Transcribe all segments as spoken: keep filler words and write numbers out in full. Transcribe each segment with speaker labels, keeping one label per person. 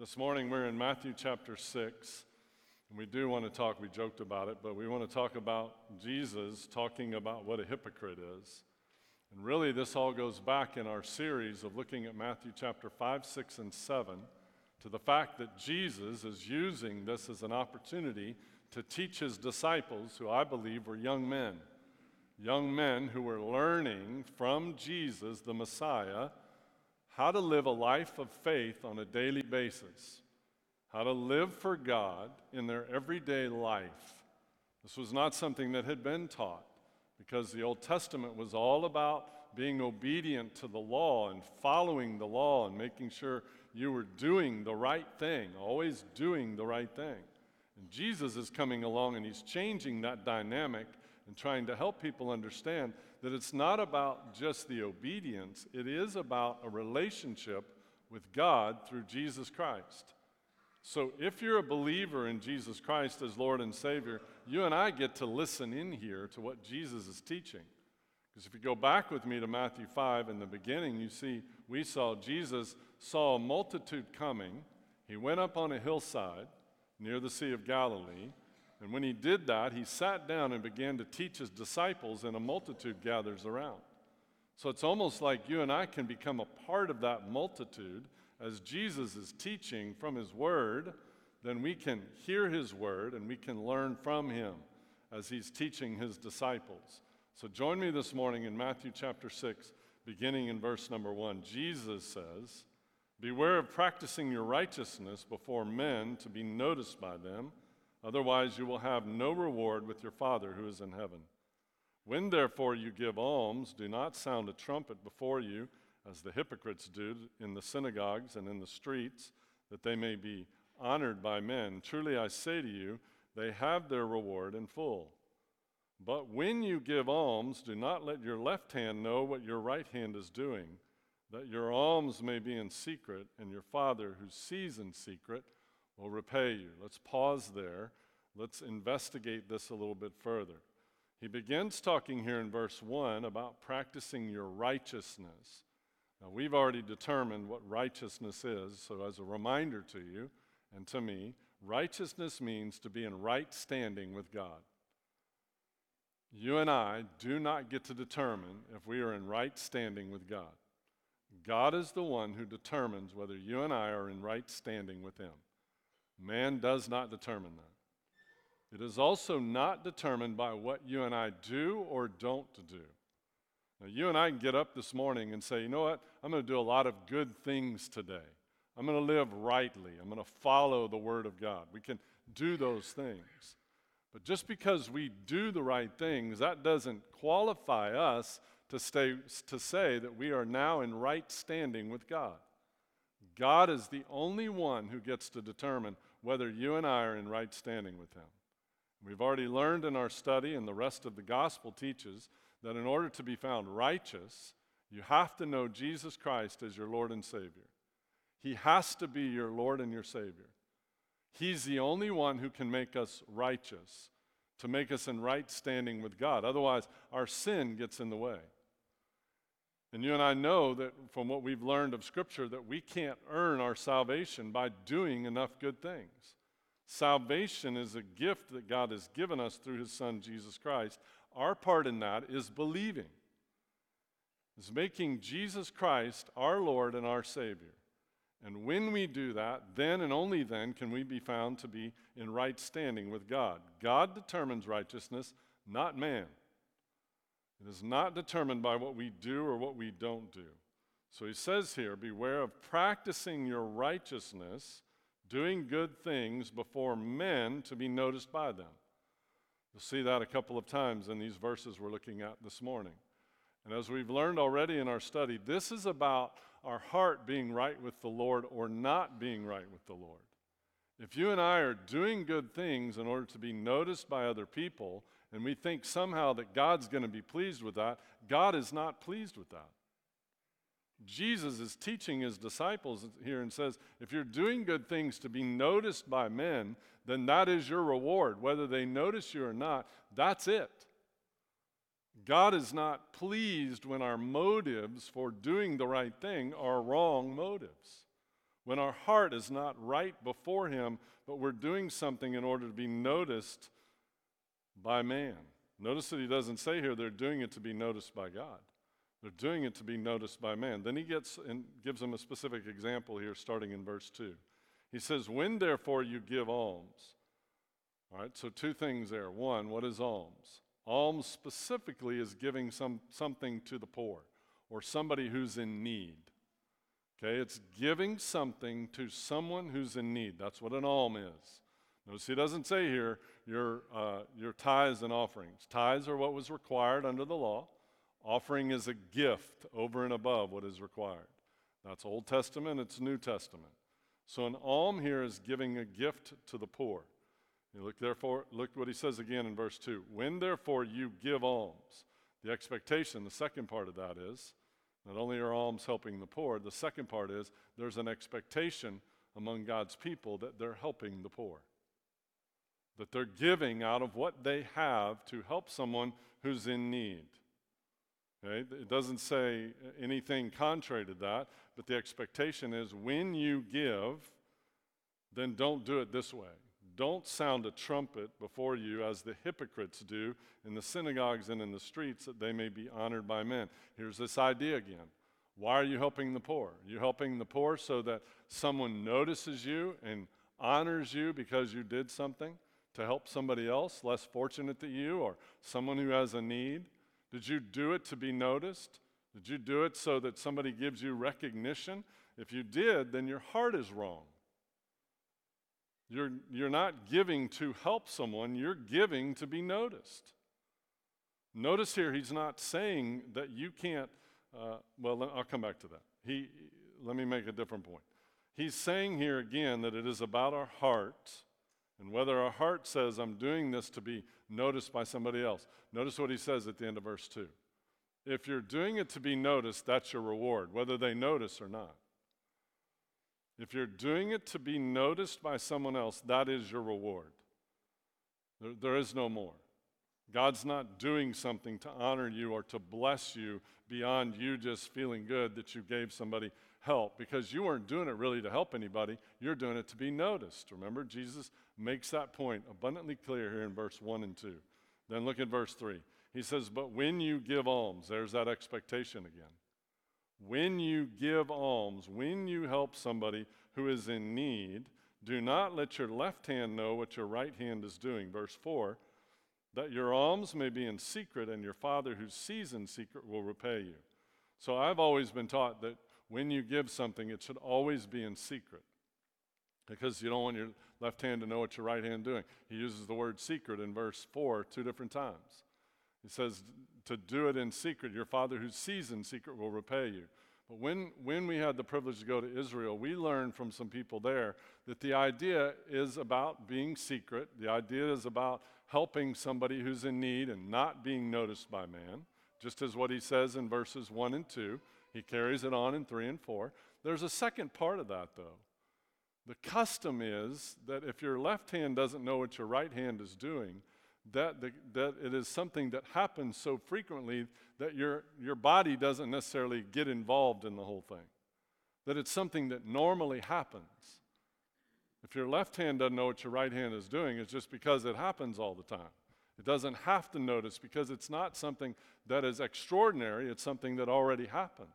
Speaker 1: This morning we're in Matthew chapter six, and we do want to talk, we joked about it, but we want to talk about Jesus talking about what a hypocrite is. And really this all goes back in our series of looking at Matthew chapter five, six, and seven to the fact that Jesus is using this as an opportunity to teach his disciples, who I believe were young men, young men who were learning from Jesus, the Messiah, how to live a life of faith on a daily basis, how to live for God in their everyday life. This was not something that had been taught, because the Old Testament was all about being obedient to the law and following the law and making sure you were doing the right thing, always doing the right thing. And Jesus is coming along and he's changing that dynamic and trying to help people understand that it's not about just the obedience, it is about a relationship with God through Jesus Christ. So if you're a believer in Jesus Christ as Lord and Savior, you and I get to listen in here to what Jesus is teaching. Because if you go back with me to Matthew five, in the beginning, you see we saw Jesus saw a multitude coming. He went up on a hillside near the Sea of Galilee. And when he did that, he sat down and began to teach his disciples, and a multitude gathers around. So it's almost like you and I can become a part of that multitude as Jesus is teaching from his word. Then we can hear his word and we can learn from him as he's teaching his disciples. So join me this morning in Matthew chapter six, beginning in verse number one. Jesus says, "Beware of practicing your righteousness before men to be noticed by them. Otherwise, you will have no reward with your Father who is in heaven. When therefore you give alms, do not sound a trumpet before you, as the hypocrites do in the synagogues and in the streets, that they may be honored by men. Truly I say to you, they have their reward in full. But when you give alms, do not let your left hand know what your right hand is doing, that your alms may be in secret, and your Father who sees in secret will repay you." Let's pause there. Let's investigate this a little bit further. He begins talking here in verse one about practicing your righteousness. Now, we've already determined what righteousness is, so as a reminder to you and to me, righteousness means to be in right standing with God. You and I do not get to determine if we are in right standing with God. God is the one who determines whether you and I are in right standing with him. Man does not determine that. It is also not determined by what you and I do or don't do. Now, you and I can get up this morning and say, you know what, I'm going to do a lot of good things today. I'm going to live rightly. I'm going to follow the Word of God. We can do those things. But just because we do the right things, that doesn't qualify us to, stay, to say that we are now in right standing with God. God is the only one who gets to determine whether you and I are in right standing with him. We've already learned in our study, and the rest of the gospel teaches, that in order to be found righteous, you have to know Jesus Christ as your Lord and Savior. He has to be your Lord and your Savior. He's the only one who can make us righteous, to make us in right standing with God. Otherwise, our sin gets in the way. And you and I know that from what we've learned of Scripture that we can't earn our salvation by doing enough good things. Salvation is a gift that God has given us through his Son, Jesus Christ. Our part in that is believing, is making Jesus Christ our Lord and our Savior. And when we do that, then and only then can we be found to be in right standing with God. God determines righteousness, not man. It is not determined by what we do or what we don't do. So he says here, beware of practicing your righteousness, doing good things before men to be noticed by them. You'll see that a couple of times in these verses we're looking at this morning. And as we've learned already in our study, this is about our heart being right with the Lord or not being right with the Lord. If you and I are doing good things in order to be noticed by other people, and we think somehow that God's going to be pleased with that, God is not pleased with that. Jesus is teaching his disciples here and says, if you're doing good things to be noticed by men, then that is your reward. Whether they notice you or not, that's it. God is not pleased when our motives for doing the right thing are wrong motives. When our heart is not right before him, but we're doing something in order to be noticed by man. Notice that he doesn't say here they're doing it to be noticed by God. They're doing it to be noticed by man. Then he gets and gives them a specific example here starting in verse two. He says, when therefore you give alms. All right, so two things there. One, what is alms? Alms specifically is giving some, something to the poor or somebody who's in need. Okay, it's giving something to someone who's in need. That's what an alm is. Notice he doesn't say here your, uh, your tithes and offerings. Tithes are what was required under the law. Offering is a gift over and above what is required. That's Old Testament, it's New Testament. So an alm here is giving a gift to the poor. You look therefore, look what he says again in verse two. When therefore you give alms, the expectation, the second part of that is, not only are alms helping the poor, the second part is there's an expectation among God's people that they're helping the poor. That they're giving out of what they have to help someone who's in need. Okay? It doesn't say anything contrary to that, but the expectation is when you give, then don't do it this way. Don't sound a trumpet before you as the hypocrites do in the synagogues and in the streets that they may be honored by men. Here's this idea again. Why are you helping the poor? You're helping the poor so that someone notices you and honors you because you did something to help somebody else less fortunate than you or someone who has a need. Did you do it to be noticed? Did you do it so that somebody gives you recognition? If you did, then your heart is wrong. You're, you're not giving to help someone, you're giving to be noticed. Notice here, he's not saying that you can't, uh, well, I'll come back to that. He, let me make a different point. He's saying here again that it is about our heart and whether our heart says, I'm doing this to be noticed by somebody else. Notice what he says at the end of verse two. If you're doing it to be noticed, that's your reward, whether they notice or not. If you're doing it to be noticed by someone else, that is your reward. There, there is no more. God's not doing something to honor you or to bless you beyond you just feeling good that you gave somebody help, because you weren't doing it really to help anybody. You're doing it to be noticed. Remember, Jesus makes that point abundantly clear here in verse one and two. Then look at verse three. He says, but when you give alms, there's that expectation again. When you give alms, when you help somebody who is in need, do not let your left hand know what your right hand is doing. Verse four, that your alms may be in secret, and your Father who sees in secret will repay you. So I've always been taught that when you give something, it should always be in secret, because you don't want your left hand to know what your right hand is doing. He uses the word secret in verse four two different times. He says to do it in secret. Your Father who sees in secret will repay you. But when, when we had the privilege to go to Israel, we learned from some people there that the idea is about being secret. The idea is about helping somebody who's in need and not being noticed by man, just as what he says in verses one and two. He carries it on in three and four. There's a second part of that, though. The custom is that if your left hand doesn't know what your right hand is doing, that, the, that it is something that happens so frequently that your, your body doesn't necessarily get involved in the whole thing. That it's something that normally happens. If your left hand doesn't know what your right hand is doing, it's just because it happens all the time. It doesn't have to notice because it's not something that is extraordinary, it's something that already happens.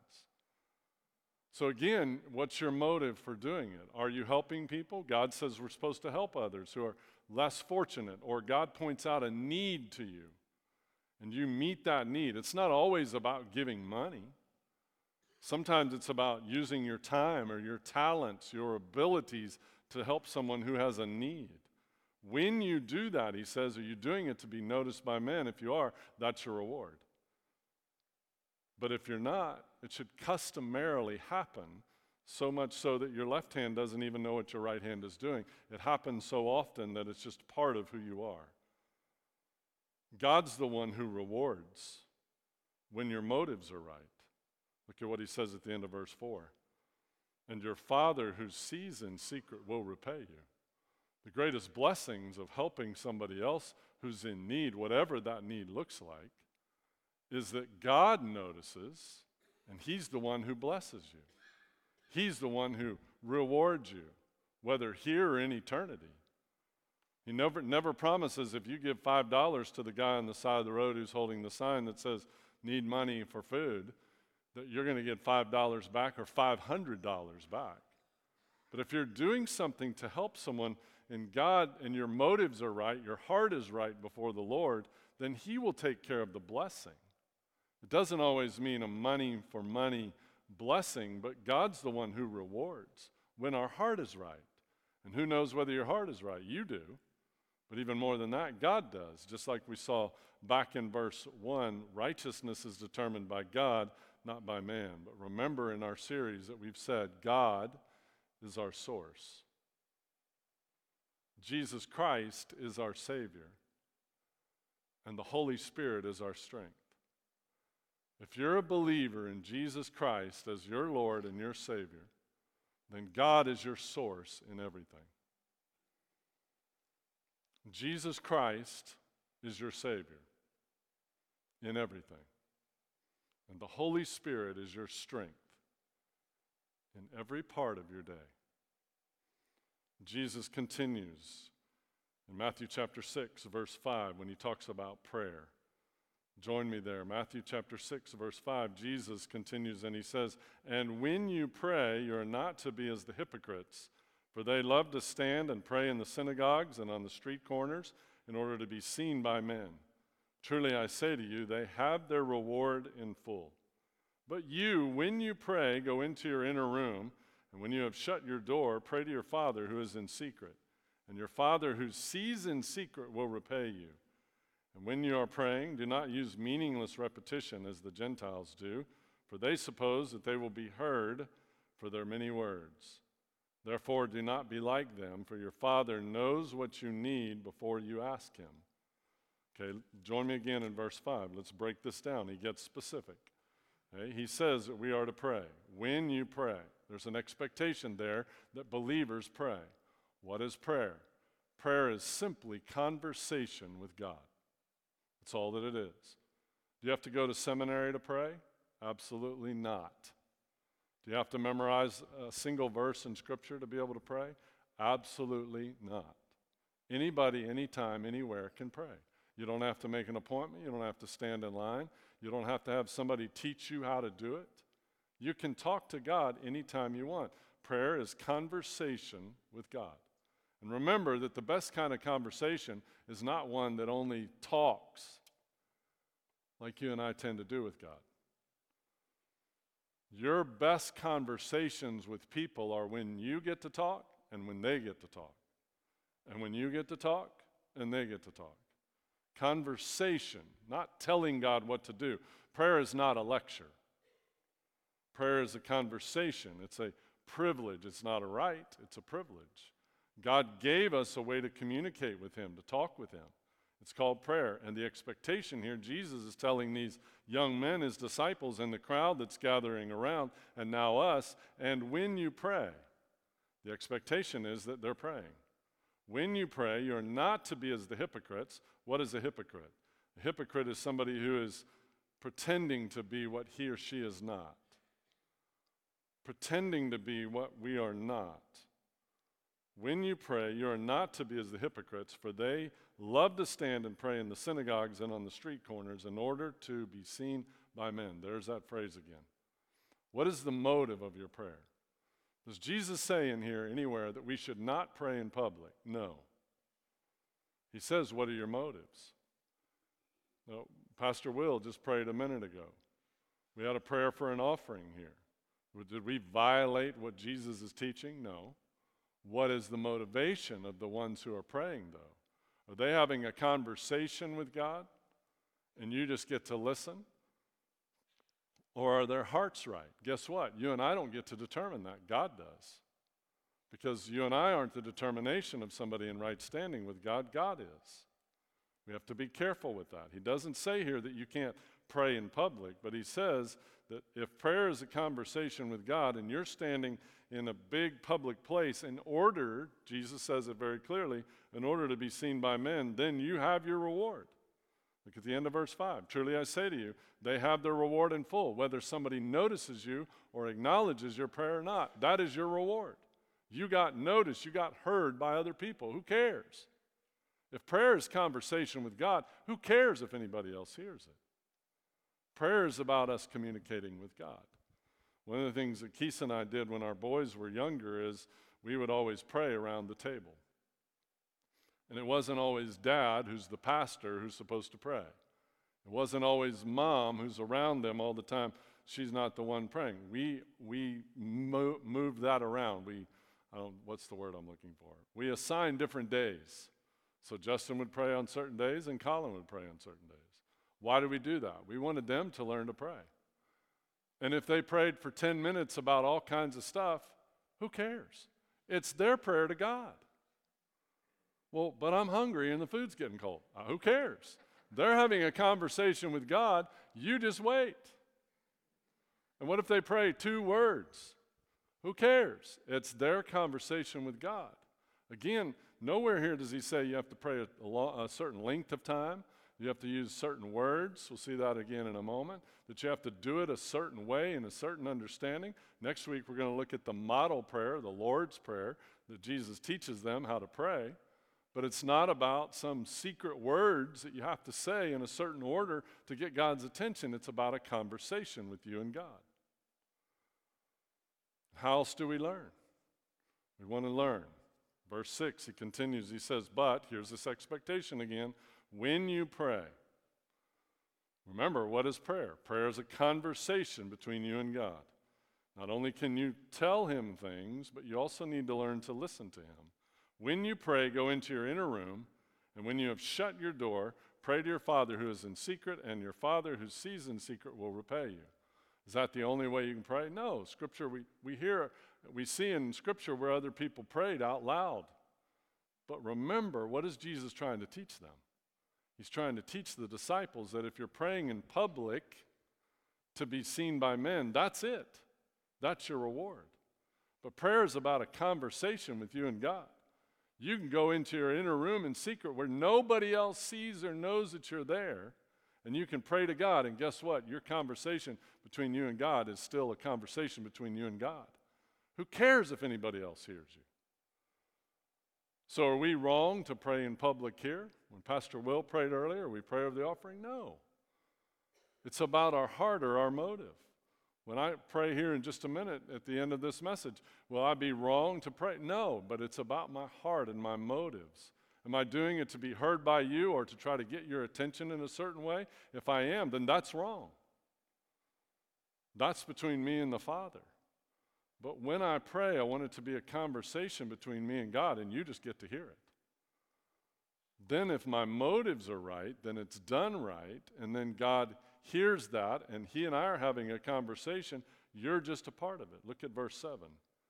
Speaker 1: So again, what's your motive for doing it? Are you helping people? God says we're supposed to help others who are less fortunate, or God points out a need to you, and you meet that need. It's not always about giving money. Sometimes it's about using your time or your talents, your abilities to help someone who has a need. When you do that, he says, are you doing it to be noticed by men? If you are, that's your reward. But if you're not, it should customarily happen, so much so that your left hand doesn't even know what your right hand is doing. It happens so often that it's just part of who you are. God's the one who rewards when your motives are right. Look at what he says at the end of verse four. And your Father who sees in secret will repay you. The greatest blessings of helping somebody else who's in need, whatever that need looks like, is that God notices, and he's the one who blesses you. He's the one who reward you, whether here or in eternity. He never, never promises if you give five dollars to the guy on the side of the road who's holding the sign that says, need money for food, that you're going to get five dollars back or five hundred dollars back. But if you're doing something to help someone and God and your motives are right, your heart is right before the Lord, then He will take care of the blessing. It doesn't always mean a money for money blessing, but God's the one who rewards when our heart is right. And who knows whether your heart is right? You do. But even more than that, God does. Just like we saw back in verse one, righteousness is determined by God, not by man. But remember in our series that we've said God is our source. Jesus Christ is our Savior. And the Holy Spirit is our strength. If you're a believer in Jesus Christ as your Lord and your Savior, then God is your source in everything. Jesus Christ is your Savior in everything. And the Holy Spirit is your strength in every part of your day. Jesus continues in Matthew chapter six, verse five, when he talks about prayer. Join me there. Matthew chapter six, verse five, Jesus continues and he says, "And when you pray, you are not to be as the hypocrites, for they love to stand and pray in the synagogues and on the street corners in order to be seen by men. Truly I say to you, they have their reward in full. But you, when you pray, go into your inner room, and when you have shut your door, pray to your Father who is in secret. And your Father who sees in secret will repay you. And when you are praying, do not use meaningless repetition as the Gentiles do, for they suppose that they will be heard for their many words. Therefore, do not be like them, for your Father knows what you need before you ask Him." Okay, join me again in verse five. Let's break this down. He gets specific. Okay, he says that we are to pray. When you pray, there's an expectation there that believers pray. What is prayer? Prayer is simply conversation with God. That's all that it is. Do you have to go to seminary to pray? Absolutely not. Do you have to memorize a single verse in Scripture to be able to pray? Absolutely not. Anybody, anytime, anywhere can pray. You don't have to make an appointment. You don't have to stand in line. You don't have to have somebody teach you how to do it. You can talk to God anytime you want. Prayer is conversation with God. And remember that the best kind of conversation is not one that only talks like you and I tend to do with God. Your best conversations with people are when you get to talk and when they get to talk. And when you get to talk and they get to talk. Conversation, not telling God what to do. Prayer is not a lecture. Prayer is a conversation. It's a privilege. It's not a right. It's a privilege. God gave us a way to communicate with Him, to talk with Him. It's called prayer. And the expectation here, Jesus is telling these young men, His disciples, and the crowd that's gathering around, and now us, and when you pray, the expectation is that they're praying. When you pray, you're not to be as the hypocrites. What is a hypocrite? A hypocrite is somebody who is pretending to be what he or she is not. Pretending to be what we are not. When you pray, you are not to be as the hypocrites, for they love to stand and pray in the synagogues and on the street corners in order to be seen by men. There's that phrase again. What is the motive of your prayer? Does Jesus say in here anywhere that we should not pray in public? No. He says, what are your motives? No, Pastor Will just prayed a minute ago. We had a prayer for an offering here. Did we violate what Jesus is teaching? No. What is the motivation of the ones who are praying, though? Are they having a conversation with God and you just get to listen? Or are their hearts right? Guess what? You and I don't get to determine that. God does. Because you and I aren't the determination of somebody in right standing with God. God is. We have to be careful with that. He doesn't say here that you can't pray in public, but he says that if prayer is a conversation with God and you're standing in a big public place in order, Jesus says it very clearly, in order to be seen by men, then you have your reward. Look at the end of verse five. Truly I say to you, they have their reward in full, whether somebody notices you or acknowledges your prayer or not. That is your reward. You got noticed. You got heard by other people. Who cares? If prayer is conversation with God, who cares if anybody else hears it? Prayer is about us communicating with God. One of the things that Keith and I did when our boys were younger is we would always pray around the table. And it wasn't always Dad, who's the pastor, who's supposed to pray. It wasn't always Mom, who's around them all the time. She's not the one praying. We we mo- moved that around. We, I don't, what's the word I'm looking for? We assigned different days. So Justin would pray on certain days and Colin would pray on certain days. Why did we do that? We wanted them to learn to pray. And if they prayed for ten minutes about all kinds of stuff, who cares? It's their prayer to God. Well, but I'm hungry and the food's getting cold. Uh, who cares? They're having a conversation with God. You just wait. And what if they pray two words? Who cares? It's their conversation with God. Again, nowhere here does he say you have to pray a, lo- a certain length of time. You have to use certain words. We'll see that again in a moment. That you have to do it a certain way in a certain understanding. Next week we're going to look at the model prayer, the Lord's Prayer, that Jesus teaches them how to pray. But it's not about some secret words that you have to say in a certain order to get God's attention. It's about a conversation with you and God. How else do we learn? We want to learn. Verse six, he continues, he says, but, here's this expectation again, when you pray. Remember, what is prayer? Prayer is a conversation between you and God. Not only can you tell him things, but you also need to learn to listen to him. When you pray, go into your inner room, and when you have shut your door, pray to your Father who is in secret, and your Father who sees in secret will repay you. Is that the only way you can pray? No. Scripture, we, we hear, we see in Scripture where other people prayed out loud. But remember, what is Jesus trying to teach them? He's trying to teach the disciples that if you're praying in public to be seen by men, that's it. That's your reward. But prayer is about a conversation with you and God. You can go into your inner room in secret where nobody else sees or knows that you're there, and you can pray to God, and guess what? Your conversation between you and God is still a conversation between you and God. Who cares if anybody else hears you? So are we wrong to pray in public here? When Pastor Will prayed earlier, we pray over the offering? No. It's about our heart or our motive. When I pray here in just a minute at the end of this message, will I be wrong to pray? No, but it's about my heart and my motives. Am I doing it to be heard by you or to try to get your attention in a certain way? If I am, then that's wrong. That's between me and the Father. But when I pray, I want it to be a conversation between me and God, and you just get to hear it. Then if my motives are right, then it's done right, and then God hears that, and he and I are having a conversation. You're just a part of it. Look at verse seven.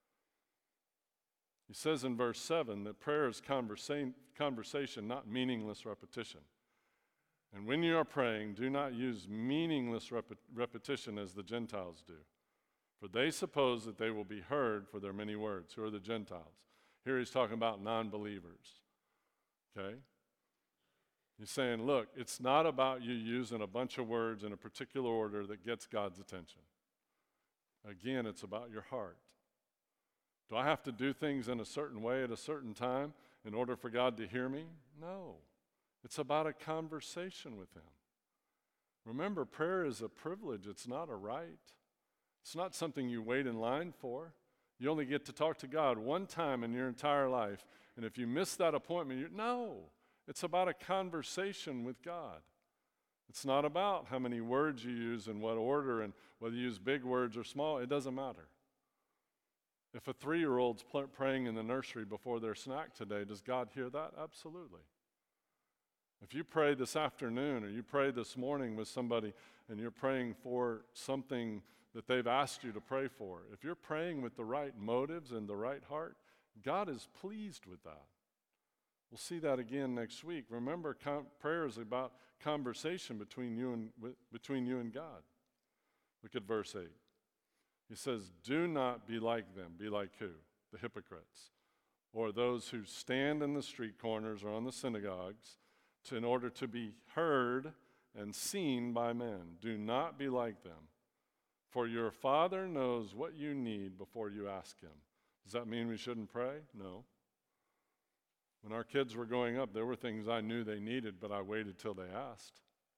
Speaker 1: He says in verse seven that prayer is conversa- conversation, not meaningless repetition. And when you are praying, do not use meaningless rep- repetition as the Gentiles do. For they suppose that they will be heard for their many words. Who are the Gentiles? Here he's talking about non-believers. Okay? He's saying, look, it's not about you using a bunch of words in a particular order that gets God's attention. Again, it's about your heart. Do I have to do things in a certain way at a certain time in order for God to hear me? No. It's about a conversation with him. Remember, prayer is a privilege. It's not a right. It's not something you wait in line for. You only get to talk to God one time in your entire life. And if you miss that appointment, you no. It's about a conversation with God. It's not about how many words you use in what order and whether you use big words or small. It doesn't matter. If a three-year-old's pl- praying in the nursery before their snack today, does God hear that? Absolutely. If you pray this afternoon or you pray this morning with somebody and you're praying for something that they've asked you to pray for, if you're praying with the right motives and the right heart, God is pleased with that. We'll see that again next week. Remember, com- prayer is about conversation between you and w- between you and God. Look at verse eight. He says, do not be like them. Be like who? The hypocrites, or those who stand in the street corners or on the synagogues to, in order to be heard and seen by men. Do not be like them, for your Father knows what you need before you ask him. Does that mean we shouldn't pray? No. When our kids were growing up, there were things I knew they needed, but I waited till they asked.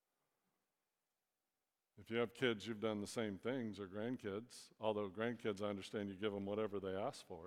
Speaker 1: If you have kids, you've done the same things, or grandkids. Although grandkids, I understand you give them whatever they ask for.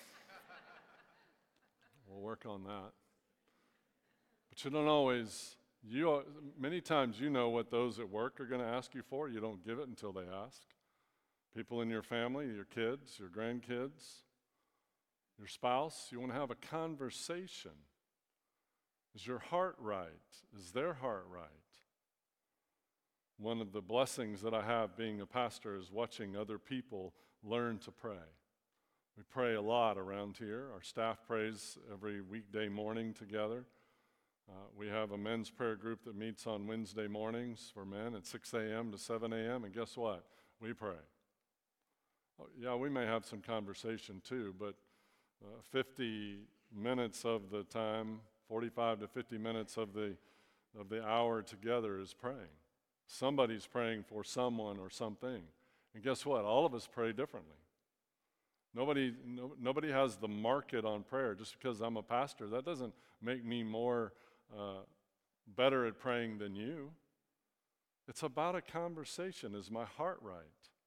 Speaker 1: We'll work on that. But you don't always, you many times you know what those at work are going to ask you for. You don't give it until they ask. People in your family, your kids, your grandkids, your spouse, you want to have a conversation. Is your heart right? Is their heart right? One of the blessings that I have being a pastor is watching other people learn to pray. We pray a lot around here. Our staff prays every weekday morning together. Uh, we have a men's prayer group that meets on Wednesday mornings for men at six a.m. to seven a.m. And guess what? We pray. Oh, yeah, we may have some conversation too, but uh, fifty minutes of the time, forty-five to fifty minutes of the of the hour together is praying. Somebody's praying for someone or something. And guess what? All of us pray differently. Nobody, no, nobody has the market on prayer. Just because I'm a pastor, that doesn't make me more uh, better at praying than you. It's about a conversation. Is my heart right?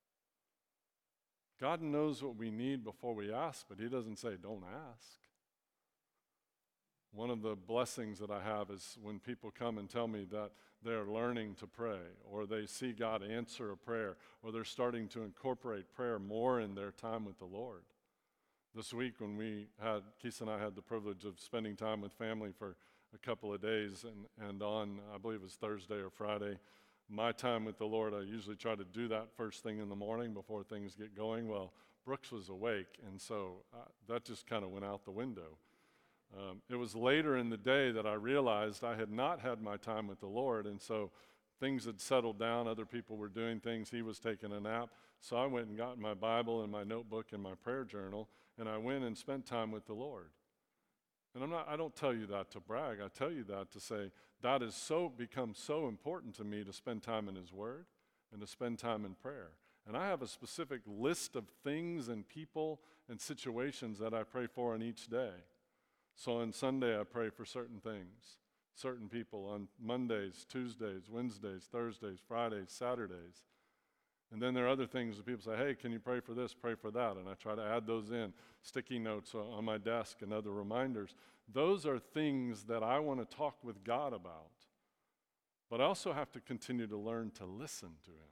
Speaker 1: God knows what we need before we ask, but he doesn't say, don't ask. One of the blessings that I have is when people come and tell me that they're learning to pray, or they see God answer a prayer, or they're starting to incorporate prayer more in their time with the Lord. This week when we had, Keith and I had the privilege of spending time with family for a couple of days, and, and on, I believe it was Thursday or Friday, my time with the Lord, I usually try to do that first thing in the morning before things get going. Well, Brooks was awake, and so uh, that just kind of went out the window. Um, it was later in the day that I realized I had not had my time with the Lord, and so things had settled down. Other people were doing things. He was taking a nap. So I went and got my Bible and my notebook and my prayer journal, and I went and spent time with the Lord. And I'm not, I don't tell you that to brag. I tell you that to say that has so become so important to me to spend time in his word and to spend time in prayer. And I have a specific list of things and people and situations that I pray for on each day. So on Sunday, I pray for certain things, certain people. On Mondays, Tuesdays, Wednesdays, Thursdays, Fridays, Saturdays. And then there are other things that people say, hey, can you pray for this, pray for that? And I try to add those in, sticky notes on my desk and other reminders. Those are things that I want to talk with God about. But I also have to continue to learn to listen to him.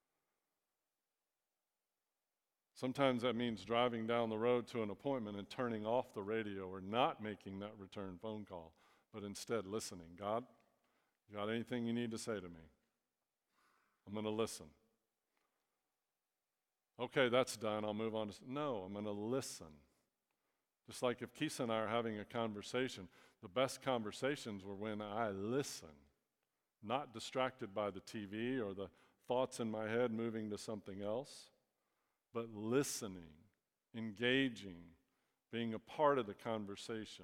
Speaker 1: Sometimes that means driving down the road to an appointment and turning off the radio or not making that return phone call, but instead listening. God, you got anything you need to say to me? I'm going to listen. Okay, that's done. I'll move on to, no, I'm going to listen. Just like if Keith and I are having a conversation, the best conversations were when I listen, not distracted by the T V or the thoughts in my head moving to something else. But listening, engaging, being a part of the conversation.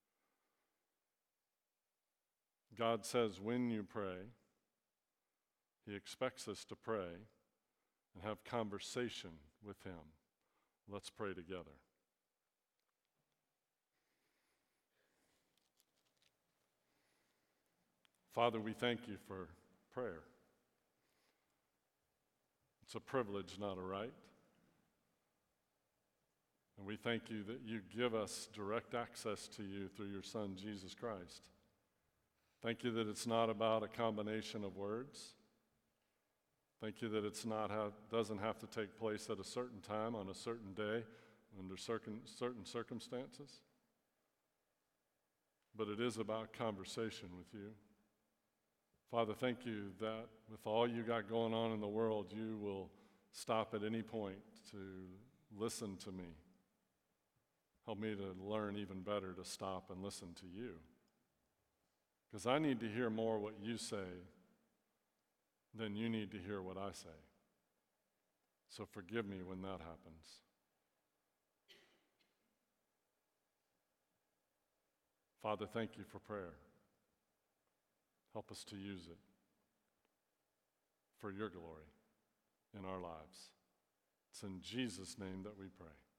Speaker 1: God says when you pray, he expects us to pray and have conversation with him. Let's pray together. Father, we thank you for prayer. It's a privilege, not a right. And we thank you that you give us direct access to you through your Son, Jesus Christ. Thank you that it's not about a combination of words. Thank you that it's not have, doesn't have to take place at a certain time on a certain day under certain, certain circumstances. But it is about conversation with you. Father, thank you that with all you got going on in the world, you will stop at any point to listen to me. Help me to learn even better to stop and listen to you. Because I need to hear more what you say than you need to hear what I say. So forgive me when that happens. Father, thank you for prayer. Help us to use it for your glory in our lives. It's in Jesus' name that we pray.